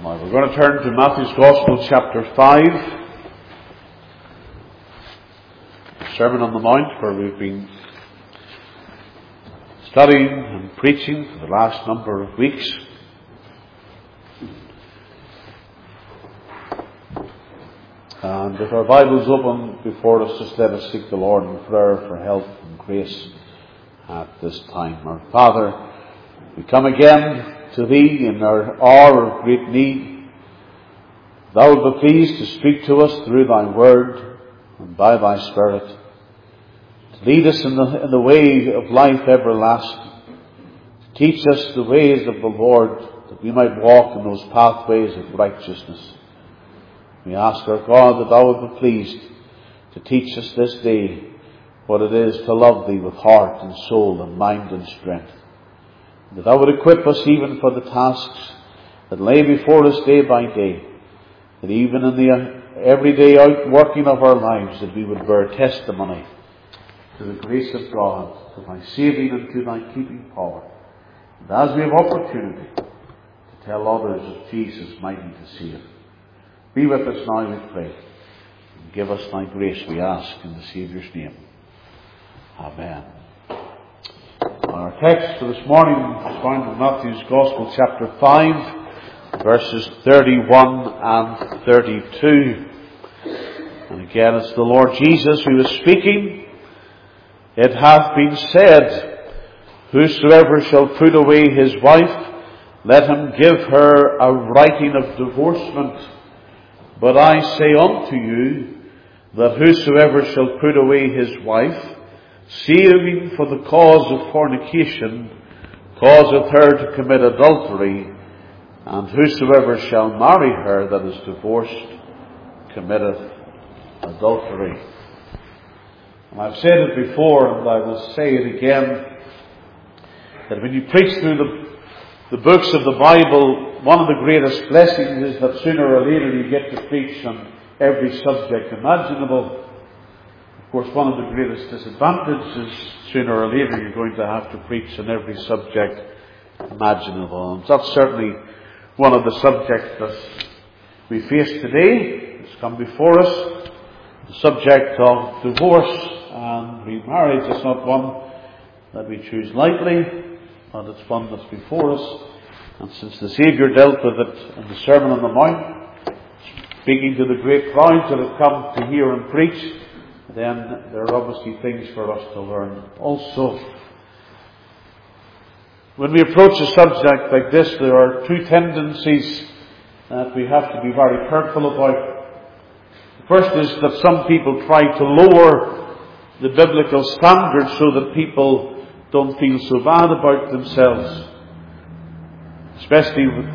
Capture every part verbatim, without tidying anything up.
Well, we're going to turn to Matthew's Gospel, chapter five, the Sermon on the Mount, where we've been studying and preaching for the last number of weeks. And if our Bible's open before us, just let us seek the Lord in prayer for help and grace at this time. Our Father, we come again to Thee in our hour of great need. Thou wilt be pleased to speak to us through Thy Word and by Thy Spirit, to lead us in the, in the way of life everlasting, to teach us the ways of the Lord, that we might walk in those pathways of righteousness. We ask our God that Thou wilt be pleased to teach us this day what it is to love Thee with heart and soul and mind and strength. That Thou would equip us even for the tasks that lay before us day by day. That even in the everyday outworking of our lives, that we would bear testimony to the grace of God, to Thy saving and to Thy keeping power. And as we have opportunity to tell others of Jesus mighty to save. Be with us now, we pray. And give us Thy grace, we ask, in the Saviour's name. Amen. Our text for this morning is found in Matthew's Gospel, chapter five, verses thirty-one and thirty-two. And again, it's the Lord Jesus who is speaking. It hath been said, whosoever shall put away his wife, let him give her a writing of divorcement. But I say unto you, that whosoever shall put away his wife, saving for the cause of fornication, causeth her to commit adultery, and whosoever shall marry her that is divorced, committeth adultery. And I've said it before, and I will say it again, that when you preach through the, the books of the Bible, one of the greatest blessings is that sooner or later you get to preach on every subject imaginable. Of course, one of the greatest disadvantages is sooner or later you're going to have to preach on every subject imaginable. And that's certainly one of the subjects that we face today. It's come before us. The subject of divorce and remarriage is not one that we choose lightly, but it's one that's before us. And since the Saviour dealt with it in the Sermon on the Mount, speaking to the great crowds that have come to hear him preach, then there are obviously things for us to learn also. When we approach a subject like this, there are two tendencies that we have to be very careful about. The first is that some people try to lower the biblical standards so that people don't feel so bad about themselves. Especially with,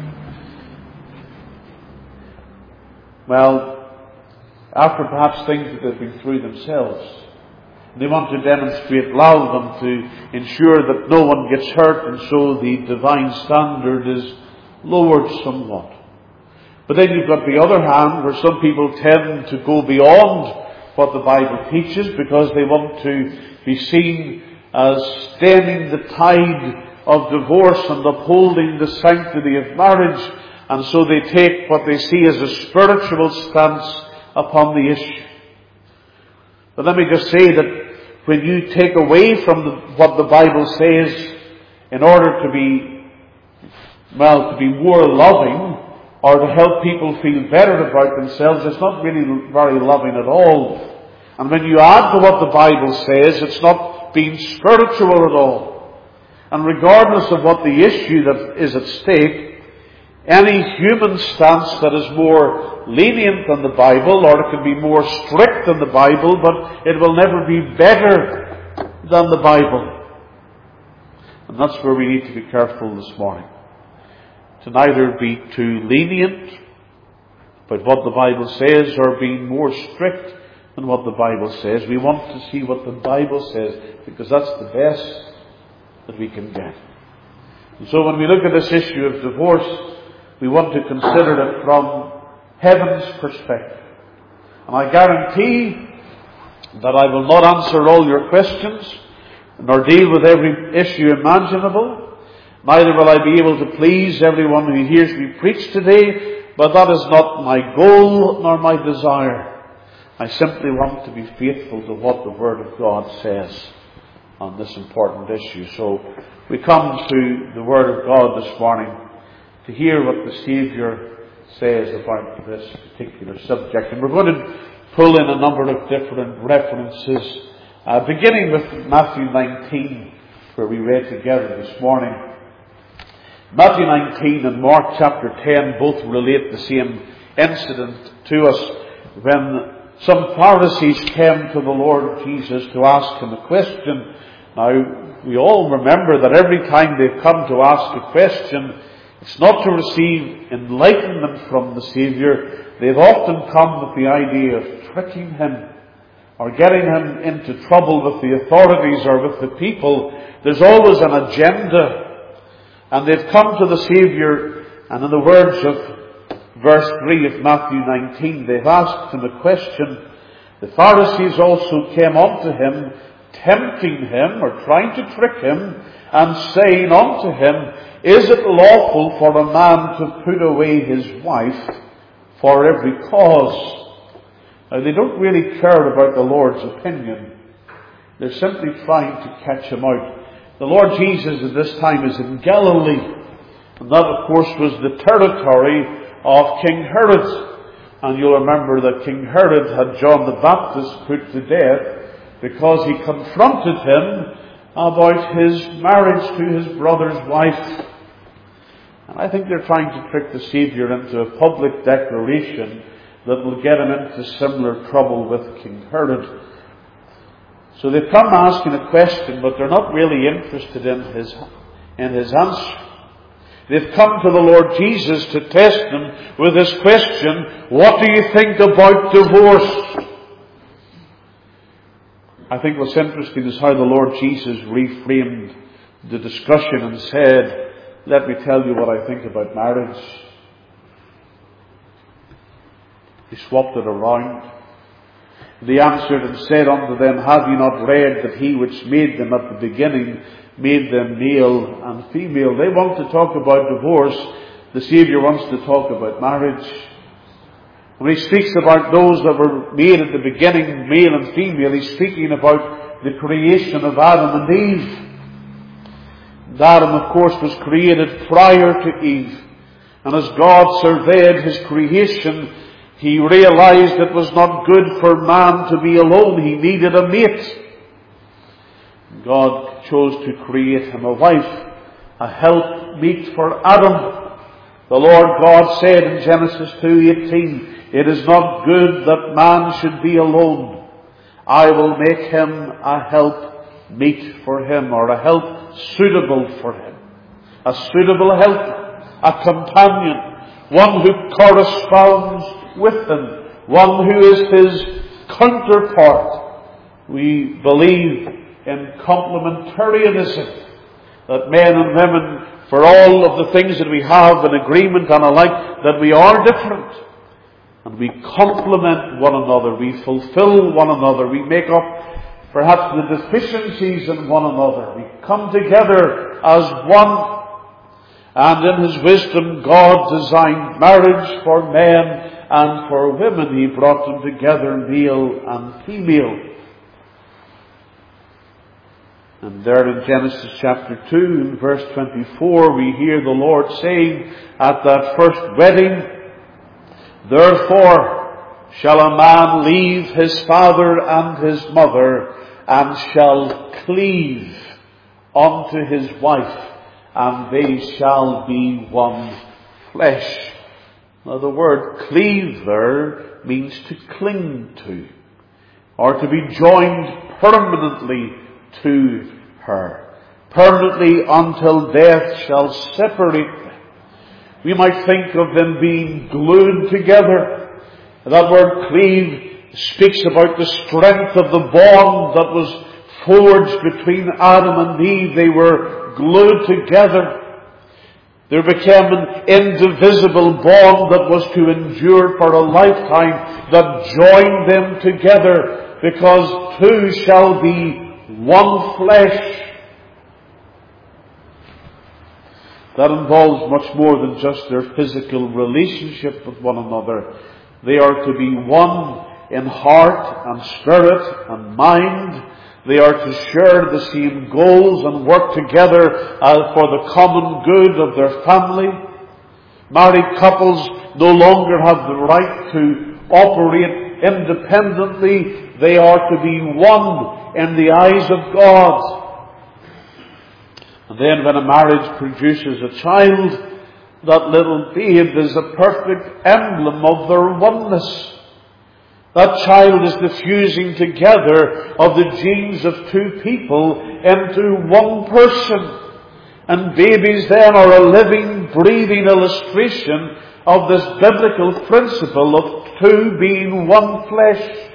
well, after perhaps things that they've been through themselves. They want to demonstrate love and to ensure that no one gets hurt, and so the divine standard is lowered somewhat. But then you've got the other hand, where some people tend to go beyond what the Bible teaches because they want to be seen as stemming the tide of divorce and upholding the sanctity of marriage, and so they take what they see as a spiritual stance upon the issue. But let me just say that when you take away from the, what the Bible says in order to be, well, to be more loving or to help people feel better about themselves, it's not really very loving at all. And when you add to what the Bible says, it's not being spiritual at all. And regardless of what the issue that is at stake, any human stance that is more lenient than the Bible, or it can be more strict than the Bible, but it will never be better than the Bible. And that's where we need to be careful this morning. To neither be too lenient about what the Bible says, or being more strict than what the Bible says. We want to see what the Bible says, because that's the best that we can get. And so when we look at this issue of divorce, we want to consider it from heaven's perspective. And I guarantee that I will not answer all your questions, nor deal with every issue imaginable. Neither will I be able to please everyone who hears me preach today, But that is not my goal nor my desire. I simply want to be faithful to what the Word of God says on this important issue. So we come to the Word of God this morning to hear what the Saviour says about this particular subject. And we're going to pull in a number of different references, uh, beginning with Matthew nineteen, where we read together this morning. Matthew nineteen and Mark chapter ten both relate the same incident to us when some Pharisees came to the Lord Jesus to ask him a question. Now, we all remember that every time they've come to ask a question, it's not to receive enlightenment from the Saviour. They've often come with the idea of tricking him or getting him into trouble with the authorities or with the people. There's always an agenda. And they've come to the Saviour, and in the words of verse three of Matthew nineteen, they've asked him a question. The Pharisees also came unto him, tempting him, or trying to trick him, and saying unto him, Is it lawful for a man to put away his wife for every cause? Now, they don't really care about the Lord's opinion. They're simply trying to catch him out. The Lord Jesus at this time is in Galilee. And that, of course, was the territory of King Herod. And you'll remember that King Herod had John the Baptist put to death because he confronted him about his marriage to his brother's wife. And I think they're trying to trick the Saviour into a public declaration that will get him into similar trouble with King Herod. So they've come asking a question, but they're not really interested in his, in his answer. They've come to the Lord Jesus to test him with this question, what do you think about divorce? I think what's interesting is how the Lord Jesus reframed the discussion and said, let me tell you what I think about marriage. He swapped it around. They answered and said unto them, Have you not read that he which made them at the beginning made them male and female? They want to talk about divorce. The Saviour wants to talk about marriage. When he speaks about those that were made at the beginning, male and female, he's speaking about the creation of Adam and Eve. And Adam, of course, was created prior to Eve. And as God surveyed his creation, he realized it was not good for man to be alone. He needed a mate. God chose to create him a wife, a helpmeet for Adam. The Lord God said in Genesis two eighteen, It is not good that man should be alone. I will make him a helpmeet for him, or a help suitable for him. A suitable helper, a companion, one who corresponds with him, one who is his counterpart. We believe in complementarianism, that men and women, for all of the things that we have in agreement and alike, that we are different. And we complement one another, we fulfill one another, we make up perhaps the deficiencies in one another. We come together as one. And in his wisdom, God designed marriage for men and for women. He brought them together, male and female. And there in Genesis chapter two, in verse twenty-four, we hear the Lord saying at that first wedding, Therefore shall a man leave his father and his mother, and shall cleave unto his wife, and they shall be one flesh. Now the word cleave there means to cling to, or to be joined permanently to her. Permanently until death shall separate them. We might think of them being glued together. That word cleave speaks about the strength of the bond that was forged between Adam and Eve. They were glued together. There became an indivisible bond that was to endure for a lifetime, that joined them together, because two shall be one flesh. That involves much more than just their physical relationship with one another. They are to be one in heart and spirit and mind. They are to share the same goals and work together uh, for the common good of their family. Married couples no longer have the right to operate independently. They are to be one in the eyes of God. And then when a marriage produces a child, that little babe is a perfect emblem of their oneness. That child is the fusing together of the genes of two people into one person. And babies then are a living, breathing illustration of this biblical principle of two being one flesh.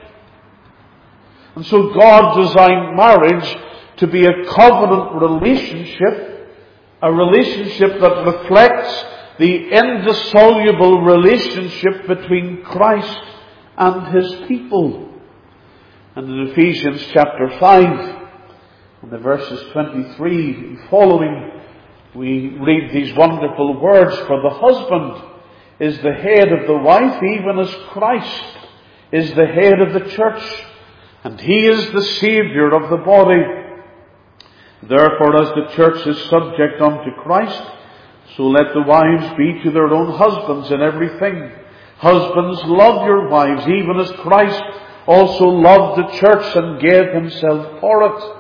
And so God designed marriage to be a covenant relationship, a relationship that reflects the indissoluble relationship between Christ and His people. And in Ephesians chapter five, in the verses twenty-three and following, we read these wonderful words, "For the husband is the head of the wife, even as Christ is the head of the church, and He is the Saviour of the body. Therefore, as the church is subject unto Christ, so let the wives be to their own husbands in everything. Husbands, love your wives, even as Christ also loved the church and gave Himself for it."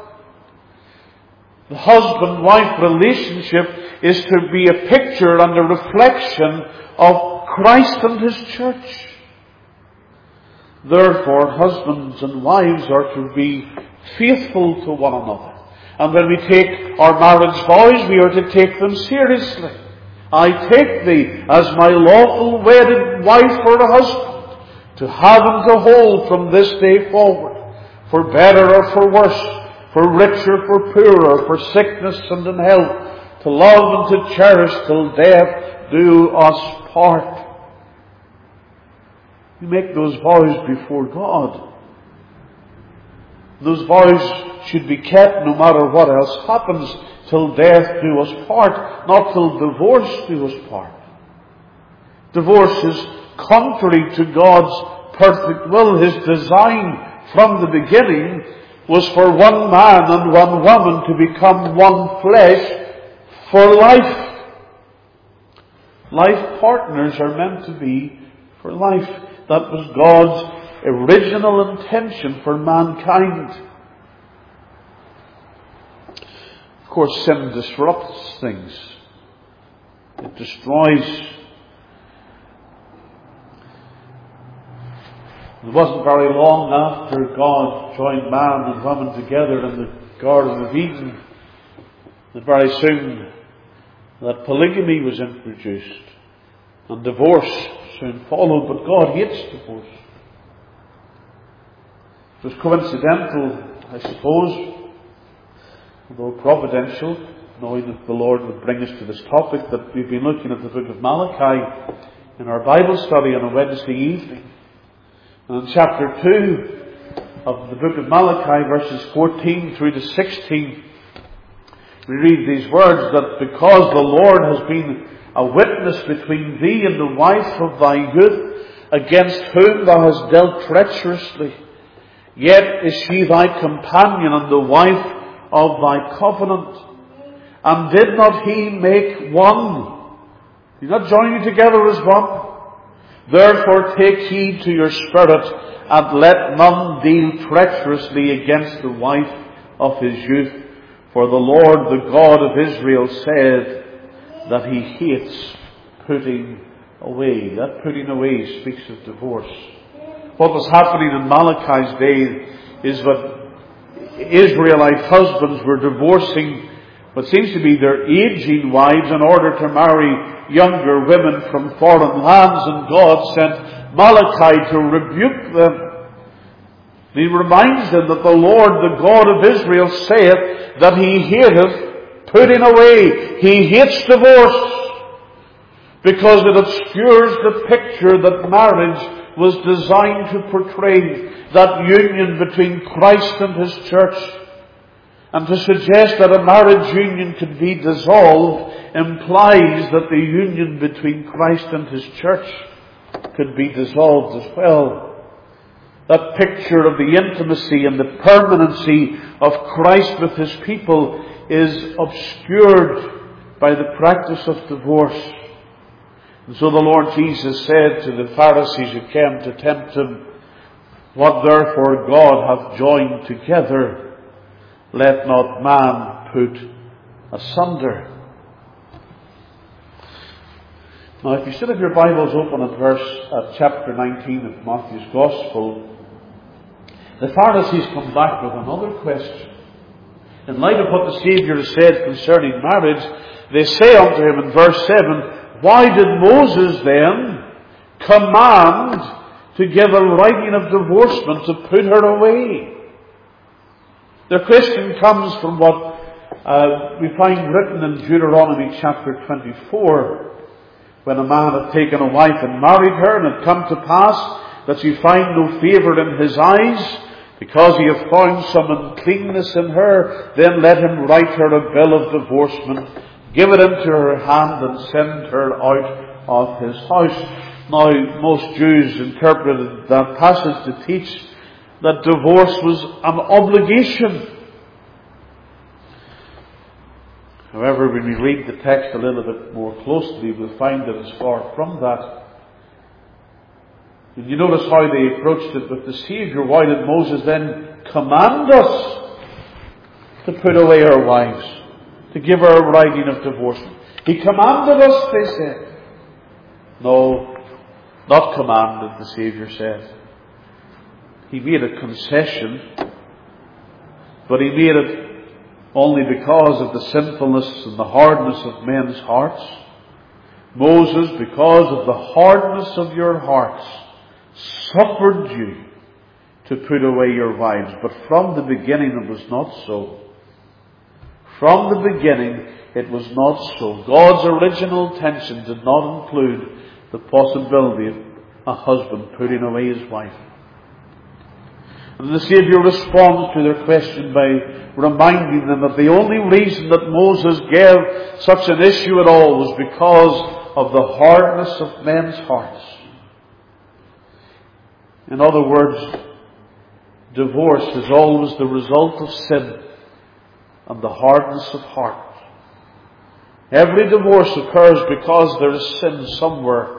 The husband-wife relationship is to be a picture and a reflection of Christ and His church. Therefore, husbands and wives are to be faithful to one another. And when we take our marriage vows, we are to take them seriously. "I take thee as my lawful wedded wife or a husband, to have and to hold from this day forward, for better or for worse, for richer, for poorer, for sickness and in health, to love and to cherish till death do us part." We make those vows before God. Those vows should be kept no matter what else happens, till death do us part, not till divorce do us part. Divorce is contrary to God's perfect will. His design from the beginning was for one man and one woman to become one flesh for life. Life partners are meant to be for life. That was God's original intention for mankind. Of course, sin disrupts things. It destroys. It wasn't very long after God joined man and woman together in the Garden of Eden that very soon that polygamy was introduced and divorce soon followed. But God hates divorce. It was coincidental, I suppose, although providential, knowing that the Lord would bring us to this topic, that we've been looking at the book of Malachi in our Bible study on a Wednesday evening. And in chapter two of the book of Malachi, verses fourteen through to sixteen, we read these words, that because the Lord has been a witness between thee and the wife of thy youth, against whom thou hast dealt treacherously, yet is she thy companion and the wife of thy covenant. And did not He make one? Did He not join you together as one? Therefore take heed to your spirit, and let none deal treacherously against the wife of his youth. For the Lord, the God of Israel, said that He hates putting away. That putting away speaks of divorce. What was happening in Malachi's day is that Israelite husbands were divorcing what seems to be their aging wives in order to marry younger women from foreign lands, and God sent Malachi to rebuke them. He reminds them that the Lord, the God of Israel, saith that He hateth putting away. He hates divorce because it obscures the picture that marriage was designed to portray, that union between Christ and His church. And to suggest that a marriage union could be dissolved implies that the union between Christ and His church could be dissolved as well. That picture of the intimacy and the permanency of Christ with His people is obscured by the practice of divorce. And so the Lord Jesus said to the Pharisees who came to tempt Him, "What therefore God hath joined together, let not man put asunder." Now, if you still have your Bibles open at verse, at chapter nineteen of Matthew's Gospel, the Pharisees come back with another question. In light of what the Saviour has said concerning marriage, they say unto Him in verse seven, "Why did Moses then command to give a writing of divorcement to put her away?" Their question comes from what uh, we find written in Deuteronomy chapter twenty-four, when a man had taken a wife and married her, and it come to pass that she find no favour in his eyes, because he hath found some uncleanness in her, then let him write her a bill of divorcement, give it into her hand, and send her out of his house. Now, most Jews interpreted that passage to teach that divorce was an obligation. However, when we read the text a little bit more closely, we'll find that it's far from that. And you notice how they approached it with the Saviour. Why did Moses then command us to put away our wives, to give her a writing of divorcement? He commanded us, they said. No, not commanded, the Saviour said. He made a concession, but He made it only because of the sinfulness and the hardness of men's hearts. Moses, because of the hardness of your hearts, suffered you to put away your wives. But from the beginning it was not so. From the beginning it was not so. God's original intention did not include the possibility of a husband putting away his wife. And the Saviour responds to their question by reminding them that the only reason that Moses gave such an issue at all was because of the hardness of men's hearts. In other words, divorce is always the result of sin and the hardness of heart. Every divorce occurs because there is sin somewhere.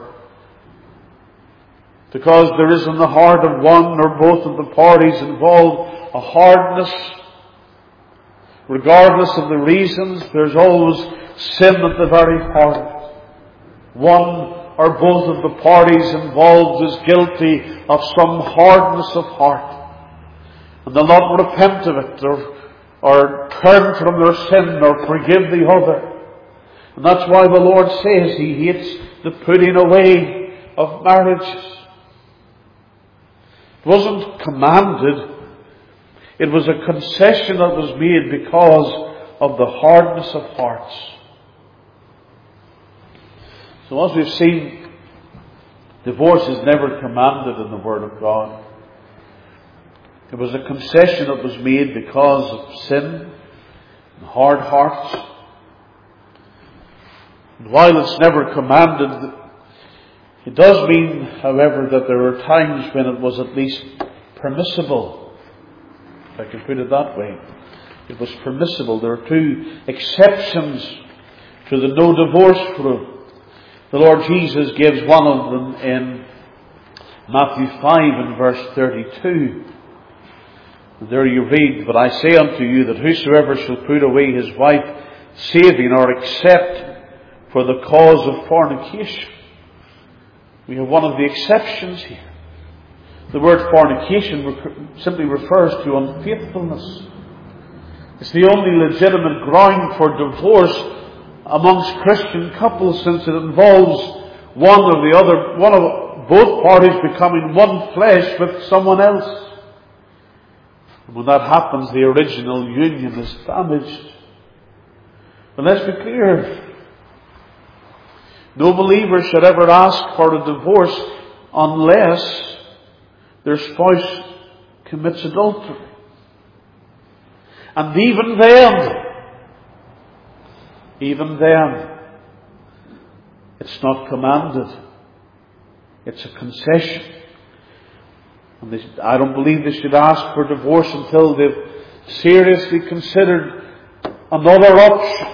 Because there is in the heart of one or both of the parties involved a hardness. Regardless of the reasons, there's always sin at the very heart. One or both of the parties involved is guilty of some hardness of heart. And they'll not repent of it or, or turn from their sin or forgive the other. And that's why the Lord says He hates the putting away of marriages. It wasn't commanded. It was a concession that was made because of the hardness of hearts. So as we've seen, divorce is never commanded in the Word of God. It was a concession that was made because of sin and hard hearts. And while it's never commanded, it does mean, however, that there are times when it was at least permissible. If I can put it that way. It was permissible. There are two exceptions to the no divorce rule. The Lord Jesus gives one of them in Matthew five and verse thirty-two. And there you read, "But I say unto you that whosoever shall put away his wife, saving or except for the cause of fornication." We have one of the exceptions here. The word fornication simply refers to unfaithfulness. It's the only legitimate ground for divorce amongst Christian couples, since it involves one or the other, one of both parties becoming one flesh with someone else. And when that happens, the original union is damaged. But let's be clear. No believer should ever ask for a divorce unless their spouse commits adultery. And even then, even then, it's not commanded. It's a concession. And they, I don't believe they should ask for divorce until they've seriously considered another option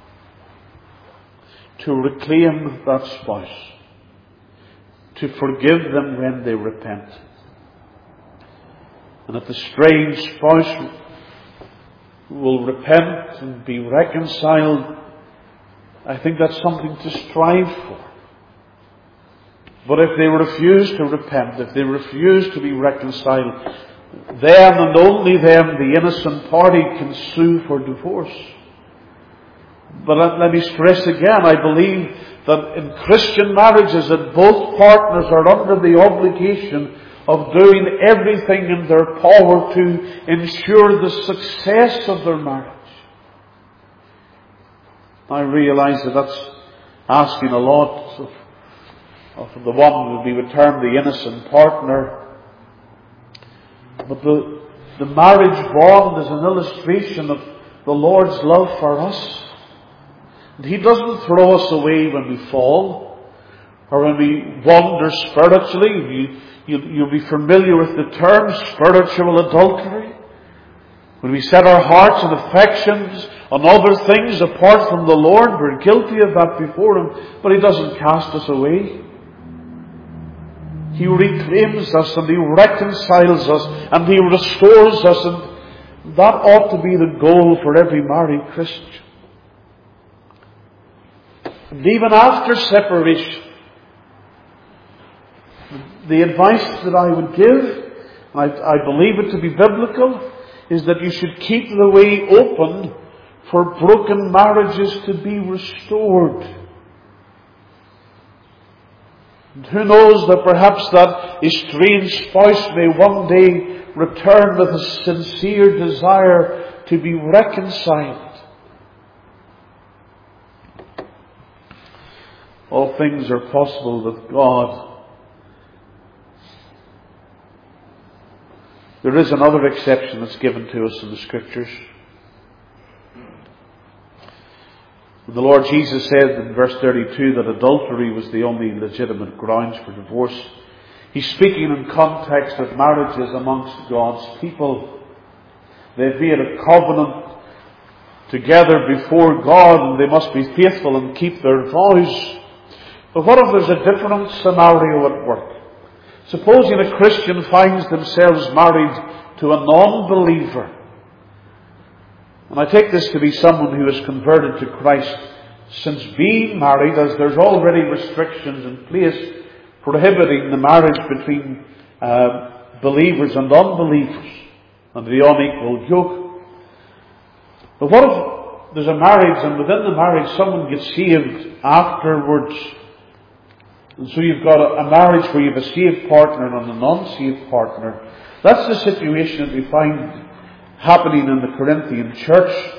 to reclaim that spouse, to forgive them when they repent. And if the strange spouse will repent and be reconciled, I think that's something to strive for. But if they refuse to repent, if they refuse to be reconciled, then and only then the innocent party can sue for divorce. But let, let me stress again, I believe that in Christian marriages that both partners are under the obligation of doing everything in their power to ensure the success of their marriage. I realize that that's asking a lot of, of the one we would term the innocent partner. But the, the marriage bond is an illustration of the Lord's love for us. And He doesn't throw us away when we fall or when we wander spiritually. You, you, you'll be familiar with the term spiritual adultery. When we set our hearts and affections on other things apart from the Lord, we're guilty of that before Him, but He doesn't cast us away. He reclaims us and He reconciles us and He restores us, and that ought to be the goal for every married Christian. And even after separation, the advice that I would give, and I, I believe it to be biblical, is that you should keep the way open for broken marriages to be restored. And who knows that perhaps that estranged spouse may one day return with a sincere desire to be reconciled. All things are possible with God. There is another exception that's given to us in the Scriptures. The Lord Jesus said in verse thirty-two that adultery was the only legitimate grounds for divorce. He's speaking in context of marriages amongst God's people. They've made a covenant together before God, and they must be faithful and keep their vows. But what if there's a different scenario at work? Supposing a Christian finds themselves married to a non-believer. And I take this to be someone who has converted to Christ since being married, as there's already restrictions in place prohibiting the marriage between uh, believers and unbelievers and the unequal yoke. But what if there's a marriage, and within the marriage someone gets saved afterwards? And so you've got a, a marriage where you have a saved partner and a non-saved partner. That's the situation that we find happening in the Corinthian church.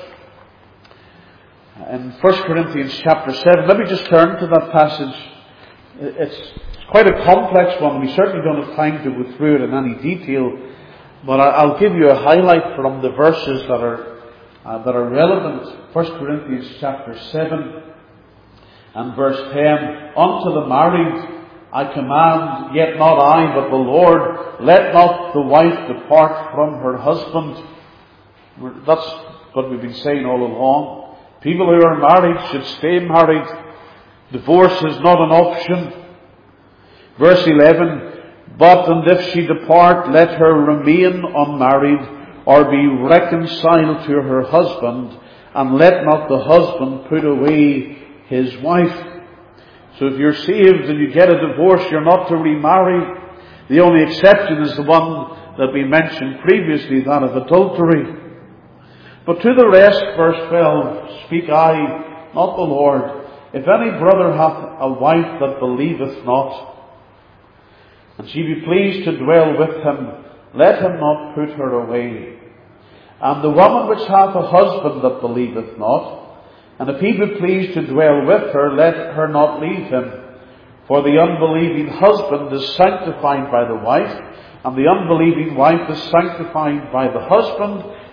In First Corinthians chapter seven, let me just turn to that passage. It's quite a complex one. We certainly don't have time to go through it in any detail, but I'll give you a highlight from the verses that are uh, that are relevant. First Corinthians chapter seven and verse ten. Unto the married I command, yet not I, but the Lord, let not the wife depart from her husband. That's what we've been saying all along. People who are married should stay married. Divorce is not an option. Verse eleven, but and if she depart, let her remain unmarried, or be reconciled to her husband, and let not the husband put away his wife. So if you're saved and you get a divorce, you're not to remarry. The only exception is the one that we mentioned previously, that of adultery. But to the rest, verse twelve, speak I, not the Lord. If any brother hath a wife that believeth not, and she be pleased to dwell with him, let him not put her away. And the woman which hath a husband that believeth not, and if he be pleased to dwell with her, let her not leave him. For the unbelieving husband is sanctified by the wife, and the unbelieving wife is sanctified by the husband.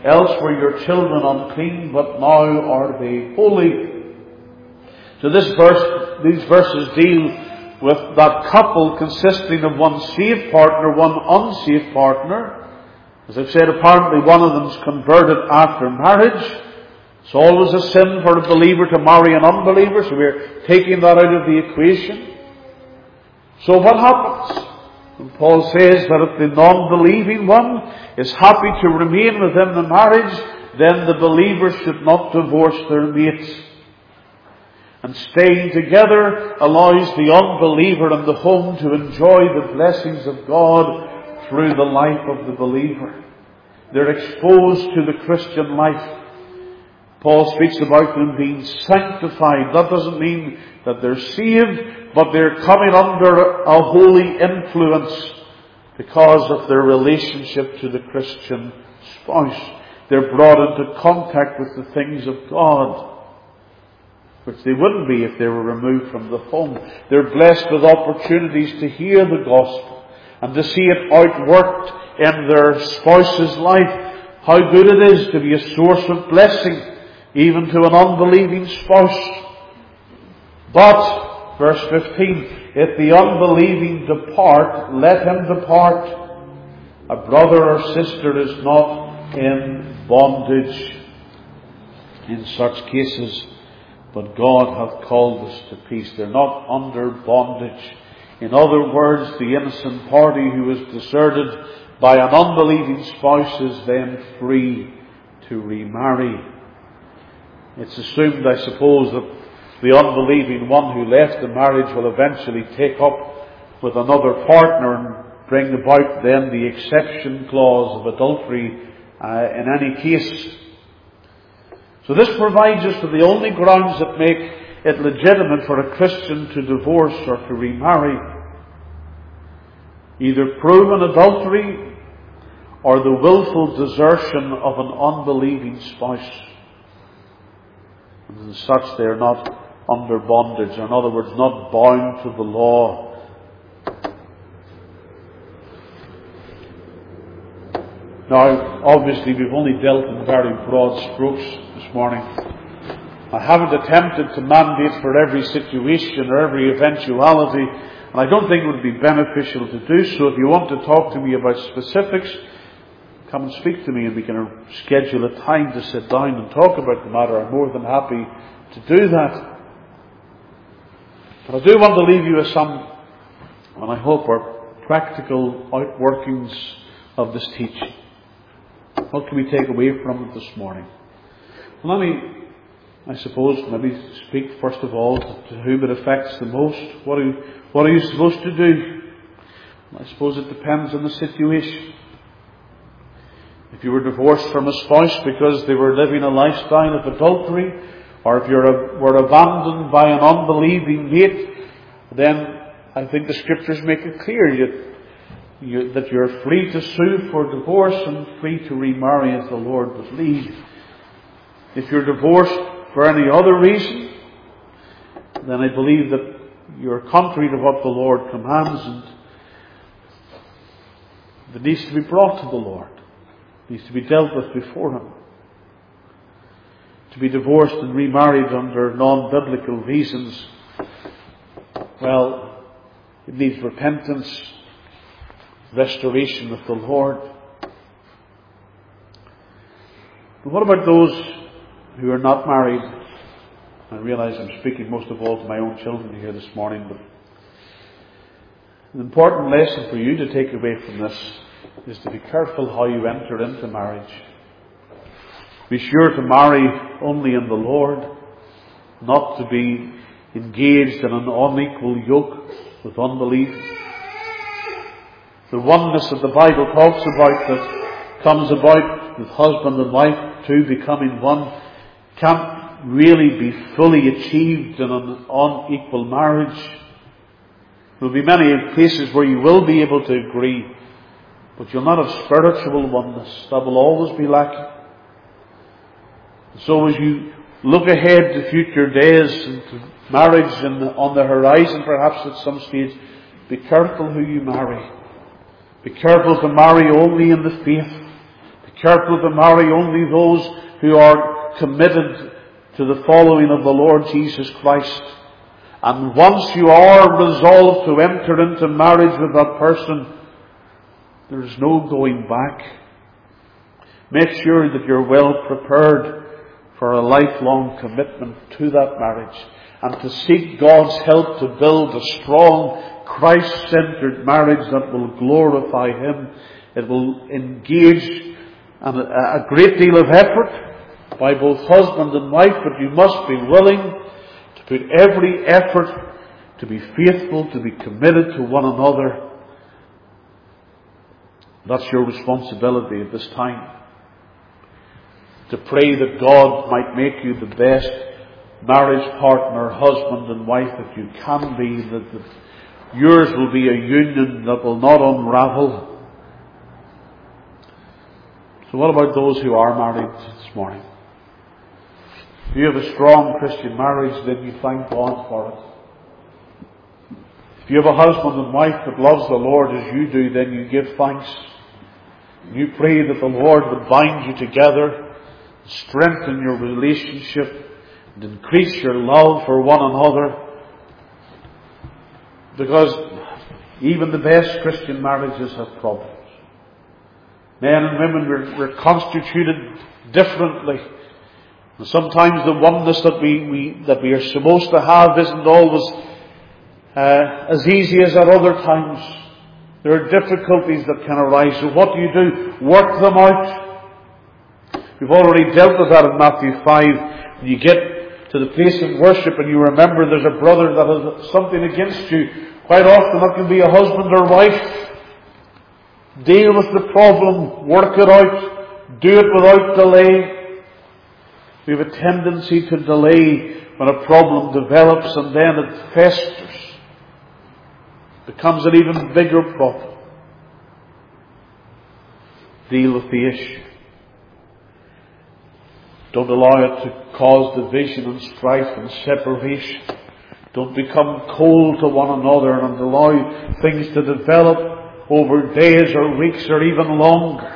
else were your children unclean, but now are they holy. So this verse, these verses deal with that couple consisting of one saved partner, one unsaved partner. As I've said, apparently one of them's converted after marriage. It's always a sin for a believer to marry an unbeliever, so we're taking that out of the equation. So what happens? And Paul says that if the non-believing one is happy to remain within the marriage, then the believer should not divorce their mate. And staying together allows the unbeliever in the home to enjoy the blessings of God through the life of the believer. They're exposed to the Christian life. Paul speaks about them being sanctified. That doesn't mean that they're saved, but they're coming under a holy influence because of their relationship to the Christian spouse. They're brought into contact with the things of God, which they wouldn't be if they were removed from the home. They're blessed with opportunities to hear the gospel and to see it outworked in their spouse's life. How good it is to be a source of blessing even to an unbelieving spouse. But, verse fifteen, if the unbelieving depart, let him depart. A brother or sister is not in bondage in such cases, but God hath called us to peace. They're not under bondage. In other words, the innocent party who is deserted by an unbelieving spouse is then free to remarry. It's assumed, I suppose, that the unbelieving one who left the marriage will eventually take up with another partner and bring about then the exception clause of adultery uh, in any case. So this provides us with the only grounds that make it legitimate for a Christian to divorce or to remarry. Either proven adultery or the willful desertion of an unbelieving spouse. And as such, they are not under bondage, or in other words, not bound to the law. Now, obviously, we've only dealt in very broad strokes this morning. I haven't attempted to mandate for every situation or every eventuality, and I don't think it would be beneficial to do so. If you want to talk to me about specifics, come and speak to me and we can schedule a time to sit down and talk about the matter. I'm more than happy to do that. But I do want to leave you with some, and I hope, are practical outworkings of this teaching. What can we take away from it this morning? Well, let me, I suppose, maybe speak first of all to whom it affects the most. What are you, what are you supposed to do? Well, I suppose it depends on the situation. If you were divorced from a spouse because they were living a lifestyle of adultery, or if you were abandoned by an unbelieving mate, then I think the Scriptures make it clear that, you, that you're free to sue for divorce and free to remarry as the Lord would lead. If you're divorced for any other reason, then I believe that you're contrary to what the Lord commands, and it needs to be brought to the Lord. Needs to be dealt with before Him. To be divorced and remarried under non-biblical reasons, well, it needs repentance, restoration with the Lord. But what about those who are not married? I realize I'm speaking most of all to my own children here this morning, but an important lesson for you to take away from this is to be careful how you enter into marriage. Be sure to marry only in the Lord, not to be engaged in an unequal yoke with unbelief. The oneness that the Bible talks about, that comes about with husband and wife, two becoming one, can't really be fully achieved in an unequal marriage. There will be many cases where you will be able to agree, but you'll not have spiritual oneness. That will always be lacking. So as you look ahead to future days and to marriage and on the horizon perhaps at some stage, be careful who you marry. Be careful to marry only in the faith. Be careful to marry only those who are committed to the following of the Lord Jesus Christ. And once you are resolved to enter into marriage with that person, there is no going back. Make sure that you're well prepared for a lifelong commitment to that marriage, and to seek God's help to build a strong, Christ-centered marriage that will glorify Him. It will engage a great deal of effort by both husband and wife, but you must be willing to put every effort to be faithful, to be committed to one another. That's your responsibility at this time. To pray that God might make you the best marriage partner, husband and wife that you can be, that, that yours will be a union that will not unravel. So what about those who are married this morning? If you have a strong Christian marriage, then you thank God for it. If you have a husband and wife that loves the Lord as you do, then you give thanks. You pray that the Lord would bind you together, strengthen your relationship, and increase your love for one another. Because even the best Christian marriages have problems. Men and women, we're, we're constituted differently. And sometimes the oneness that we, we that we are supposed to have isn't always uh, as easy as at other times. There are difficulties that can arise. So what do you do? Work them out. We've already dealt with that in Matthew five. When you get to the place of worship and you remember there's a brother that has something against you, quite often that can be a husband or wife. Deal with the problem. Work it out. Do it without delay. We have a tendency to delay when a problem develops, and then it festers. Becomes an even bigger problem. Deal with the issue. Don't allow it to cause division and strife and separation. Don't become cold to one another and allow things to develop over days or weeks or even longer.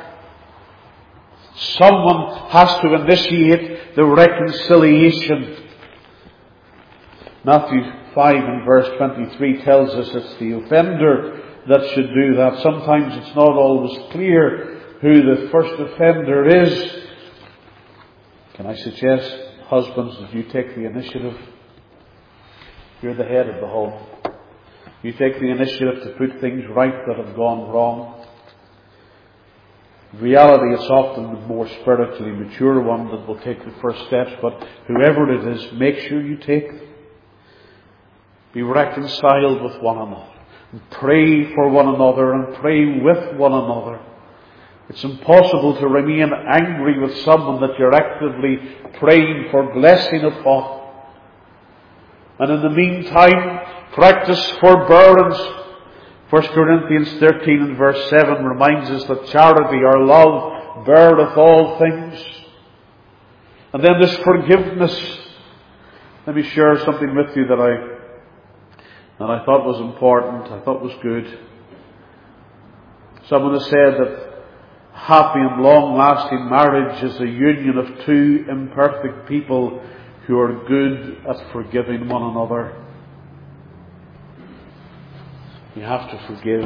Someone has to initiate the reconciliation. Matthew five and verse twenty-three tells us it's the offender that should do that. Sometimes it's not always clear who the first offender is. Can I suggest, husbands, that you take the initiative? You're the head of the home. You take the initiative to put things right that have gone wrong. In reality, it's often the more spiritually mature one that will take the first steps, but whoever it is, make sure you take them. Be reconciled with one another. And pray for one another and pray with one another. It's impossible to remain angry with someone that you're actively praying for blessing upon. And in the meantime, practice forbearance. First Corinthians thirteen and verse seven reminds us that charity or love beareth all things. And then this forgiveness. Let me share something with you that I that I thought was important, I thought was good. Someone has said that happy and long-lasting marriage is a union of two imperfect people who are good at forgiving one another. You have to forgive.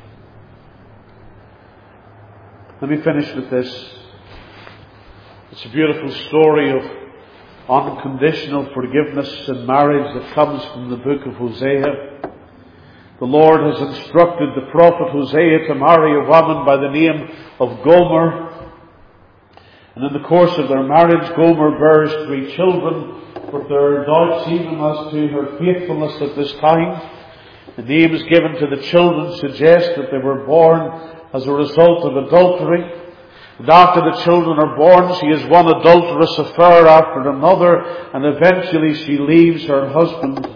Let me finish with this. It's a beautiful story of unconditional forgiveness in marriage that comes from the book of Hosea. The Lord has instructed the prophet Hosea to marry a woman by the name of Gomer. And in the course of their marriage, Gomer bears three children, but there are doubts even as to her faithfulness at this time. The names given to the children suggest that they were born as a result of adultery. And after the children are born, she has one adulterous affair after another, and eventually she leaves her husband.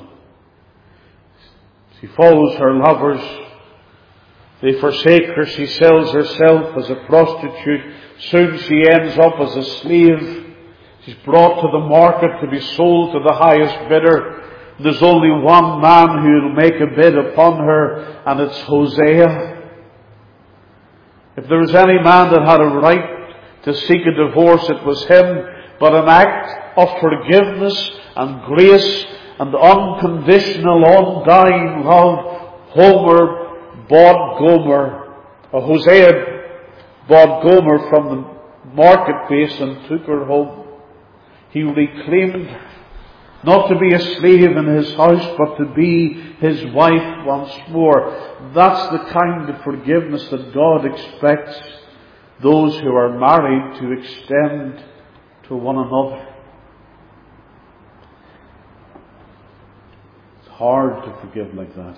She follows her lovers. They forsake her. She sells herself as a prostitute. Soon she ends up as a slave. She's brought to the market to be sold to the highest bidder. There's only one man who will make a bid upon her, and it's Hosea. If there was any man that had a right to seek a divorce. It was him, but an act of forgiveness and grace and unconditional, undying love. Homer bought Gomer, or Hosea bought Gomer from the marketplace and took her home. He reclaimed her, not to be a slave in his house, but to be his wife once more. That's the kind of forgiveness that God expects those who are married to extend to one another. It's hard to forgive like that.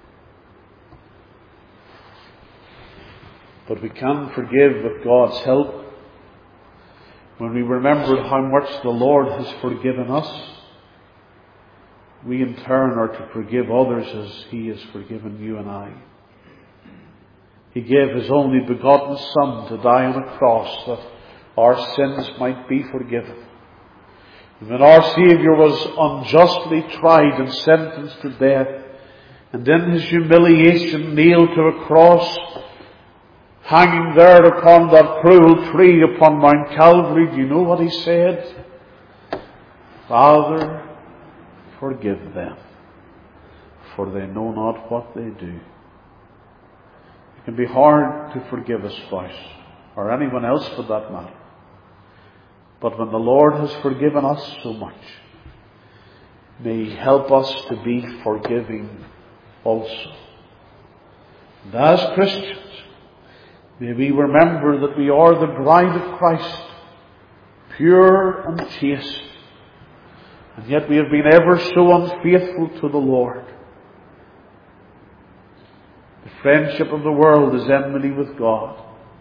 But we can forgive with God's help when we remember how much the Lord has forgiven us. We in turn are to forgive others as He has forgiven you and I. He gave His only begotten Son to die on a cross that our sins might be forgiven. And when our Saviour was unjustly tried and sentenced to death, and in His humiliation nailed to a cross, hanging there upon that cruel tree upon Mount Calvary, do you know what He said? Father, forgive them, for they know not what they do. It can be hard to forgive a spouse, or anyone else for that matter. But when the Lord has forgiven us so much, may He help us to be forgiving also. And as Christians, may we remember that we are the bride of Christ, pure and chaste, and yet we have been ever so unfaithful to the Lord. The friendship of the world is enmity with God.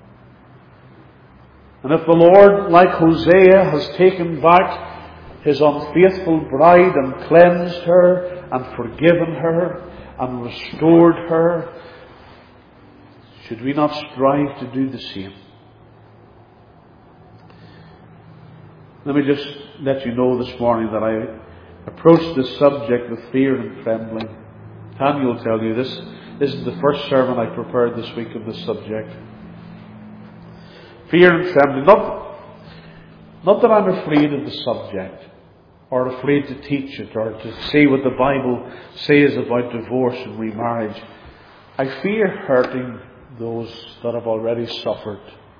And if the Lord, like Hosea, has taken back His unfaithful bride and cleansed her and forgiven her and restored her, should we not strive to do the same? Let me just let you know this morning that I approached this subject with fear and trembling. Daniel will tell you this isn't the first sermon I prepared this week on this subject. Fear and trembling. Not, not that I'm afraid of the subject, or afraid to teach it, or to say what the Bible says about divorce and remarriage. I fear hurting those that have already suffered.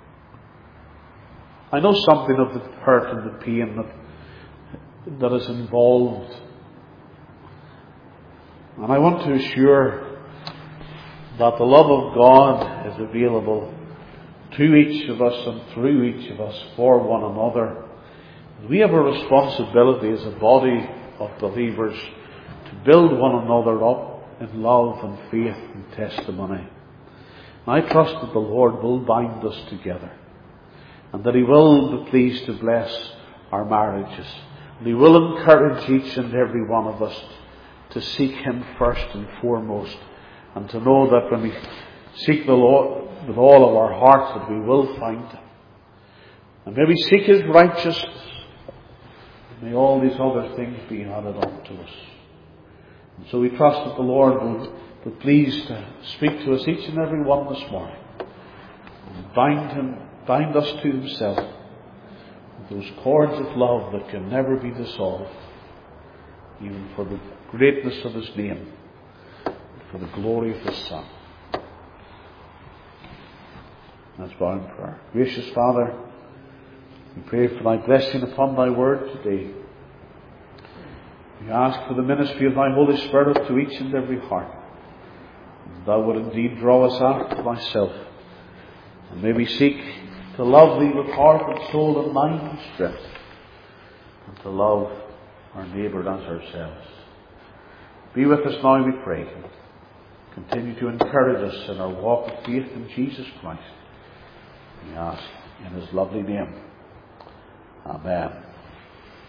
I know something of the hurt and the pain that, that is involved. And I want to assure that the love of God is available to each of us and through each of us for one another. We have a responsibility as a body of believers to build one another up in love and faith and testimony. I trust that the Lord will bind us together, and that He will be pleased to bless our marriages. And He will encourage each and every one of us to seek Him first and foremost, and to know that when we seek the Lord with all of our hearts, that we will find Him. And may we seek His righteousness. May all these other things be added on to us. And so we trust that the Lord will be pleased to speak to us, each and every one this morning, and bind him, bind us to Himself with those cords of love that can never be dissolved, even for the greatness of His name, and for the glory of His Son. Let's bow in prayer. Gracious Father, we pray for Thy blessing upon Thy word today. We ask for the ministry of Thy Holy Spirit to each and every heart. And Thou would indeed draw us after Thyself. And may we seek to love Thee with heart and soul and mind and strength, and to love our neighbour as ourselves. Be with us now, we pray. Continue to encourage us in our walk of faith in Jesus Christ. We ask in His lovely name. Amen.